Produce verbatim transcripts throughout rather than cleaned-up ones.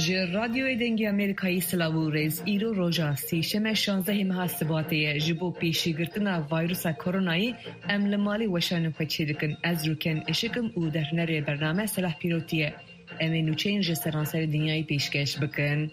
رادیو دنگی امریکایی سلاوریز ایرو روزا سیشم شانزده ماه سباته جبو پیشی گرتنا ویروس کرونایی امل مالی وشان خچیدکن از روکن اشکم او در نره برنامه صلاح پیروتیه امی نوچین جسرانسر دنیای پیشکش بکن.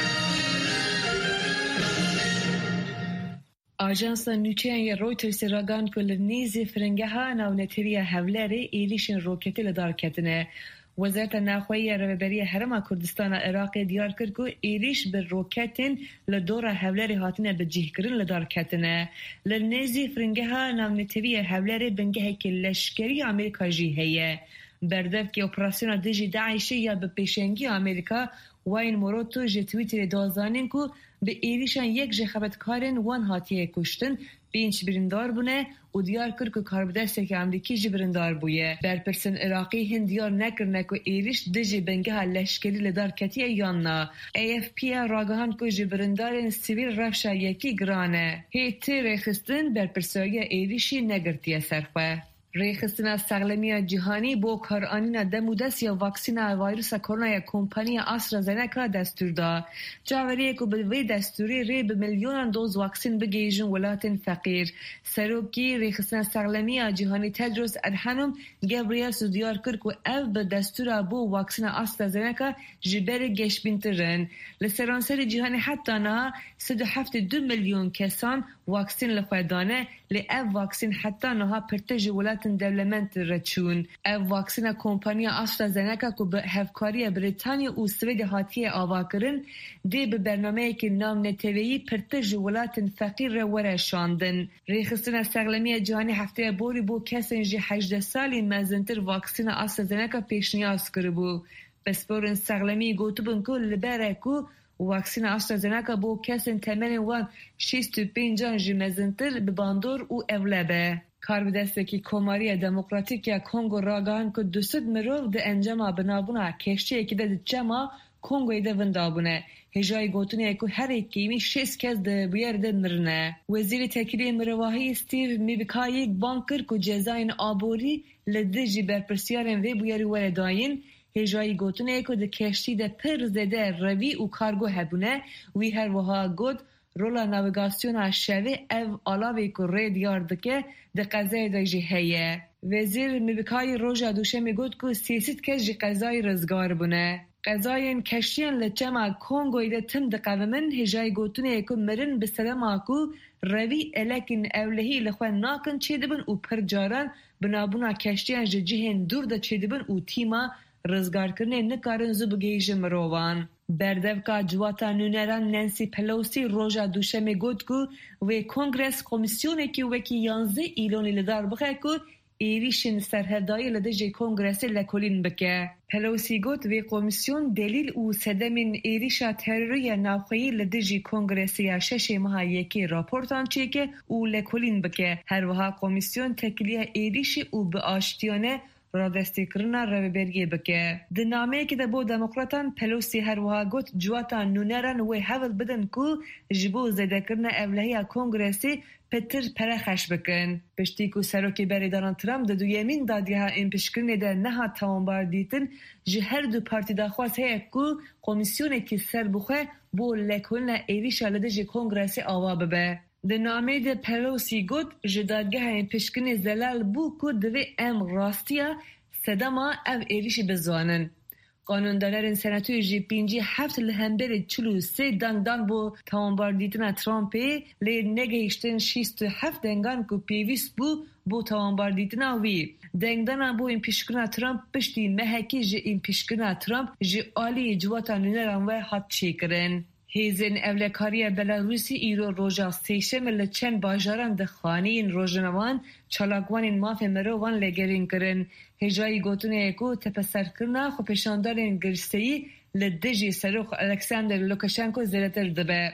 آژانس نوچین رویترز راگان کل نیزی فرنگه ها ناونتری هولری ایلیشن روکتی لدار کتنه. وزارت ناخوایی رهبری هرم کردستان عراق دیار کرد که ایریش به روکتین لدور هولری هاتنه به جهکرین لدار کتنه. لنیزی فرنگه ها ناونتری هولری بنگه که لشکری آمریکا جیهیه. بردف که اپراسیون دیجی داعشی یا به پیشنگی آمریکا واین موروتو جه تویتر دازانین که به ایریشان یک جه خبتکارین وان هاتیه کشتن بینچ برندار بونه و دیار کرد که کاربدسته که امریکی جه برندار بویه. برپرسن عراقی هند دیار نکرنه که ایریش دیجی بنگه ها لشکری لدار کتیه یاننا. ای اف پی راگهان که جه برندارین سیویل رفشا یکی گرانه. هیتی ریخستن برپرسایی ایریشی نگرتیه سرخواه. ریخستن سقلمی جهانی با کارآنین دمودس یا واکسین ویروس کرونا کمپانی آسترازنکا دستور دا. جاوریه که به وی دستوری ری به میلیون دوز واکسین بگیجن ولایت فقیر. سروکی ریخستن سقلمی جهانی تدرس ادهانم گابریل سودیار کرد که او به دستور با واکسین آسترازنکا جبر گش بینترن. لسرانسر جهانی حتی نه سد هفت دو میلیون کسان واکسین لخوادانه لی او واکسین حتی نه پرتج ولایت دولمنت رچون. او واکسین کمپانی آسترازنکا که به هفکاری بریتانیا و سوید هاتیه آوا کرن دی به برنامه که نام نتویی پرتج ولایت فقیر را ورشاندن. ریخستن سقلمی جهانی هفته بوری بو کسین جی هجده سالی مزنتر واکسین آسترازنکا پیشنیاز کربو. بسپورن سقلمی گوتوبن که لبره که واکسین آسترازنکا بو کسین تمن وان شصت و پنج جی مزنتر به باندور و اولبه. کاربدسته که کماری دموکراتیک یا کنگو راگان که دوست مرو ده انجام بنابونه کشتیه که ده جمع کنگوی ده وندابونه. هجای گوتونه که هر ایکیمی شش کس ده بیار ده مرنه. وزیر تکیلی مرواهی ستیو میبکایی بانکر که جزاین آبوری لده جی برپرسیارن وی بیاری ورداین. هجای گوتونه که ده کشتی ده پر زده روی و کارگو هبونه وی هر وها گود رولا ناویگاسیون شوی او علاوه که رید یاردکه ده قضای ده جهیه. وزیر میبکای روژا دوشه میگود که سیسید کش جی قضای رزگار بونه. قضاین کشتین لچما کنگوی ده تم ده قومن هجای گوتونه که مرن بسلم آکو روی الکن اولهی لخواه ناکن چه دبن و پر جاران بنابونا کشتین جی جهن دور ده چه دبن و تیما رزگار کرنه نکارن زبگیج مروان. بردفکا جواتا نونران نانسی پلوسی روژا دوشمی گود که و کنگرس کمیسیونه که وکی یانزه ایلونی لدار بخه که ایریشن سرهدای لدجه کنگرسی لکولین بکه. پلوسی گود و کمیسیون دلیل او سدمین ایریشا تروری ناوخی لدجه کنگرسی شش ماه یکی راپورتان چیه که او لکولین بکه. هر وها کمیسیون تکلیه ایریشی او به آشتیانه را دستی کرنا رو برگی بکه. دنامه که ده بو دموکراتان پلوسی هر وها گوت جواتا نونران و حول بدن که جبو زده کرنا اولهی کنگرسی پتر پرخش بکن. پشتی که سروکی بریداران ترامپ ده دو یمین دادیه ها این پشکرنی ده نها تاونبار دیتن جه هر دو پارتی دا خواست هی که کمیسیونه که سر بخواه بو لکولنا ایریشا لده جه کنگرسی آوا ببه. ده نامه ده پلوسی گود جدادگه این پشکنی زلال بو که دوی ام راستیا سدما او ایریشی بزوانن. قانوندارین سناتوی جی پینجی هفت لحنبر چلو سه دنگ دان بو تاونبار دیتنا ترامپی لی نگهشتن شیست و هفت دنگان که پیویس بو بو تاونبار دیتنا وی. دنگ دانا بو این پیشکرنا ترامپ پشتی محکی جی این پیشکرنا ترامپ جی آلی جواتا نونران و حد چی کرن. هیزن اولکاری بلاروسی ایرو روژا سیشم لچن باجاران دخانین روژنوان چالاکوانین ماف مروان لگرین کرن. هجای گوتونه اکو تپسر کرنا خو پیشاندارین گرسهی لدجی سروخ الکساندر لوکاشنکو زیرتر دبه.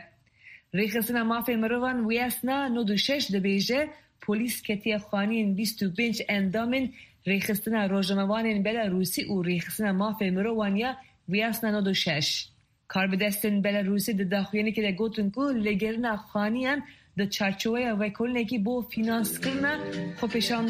ریخسنا ماف مروان ویاسنا نودو شش دبیجه پولیس کتی خانین بیست و پنج اندامین ریخسنا روژنوانین بلاروسی و ریخسنا ماف مروانیا ویاسنا نودو شش. کاربدستن بلاروسی ده داخوینی که ده گوتن که لگرنا خانیان ده چارچوه و کلنه که بو فینانس کرنا خو پیشاندار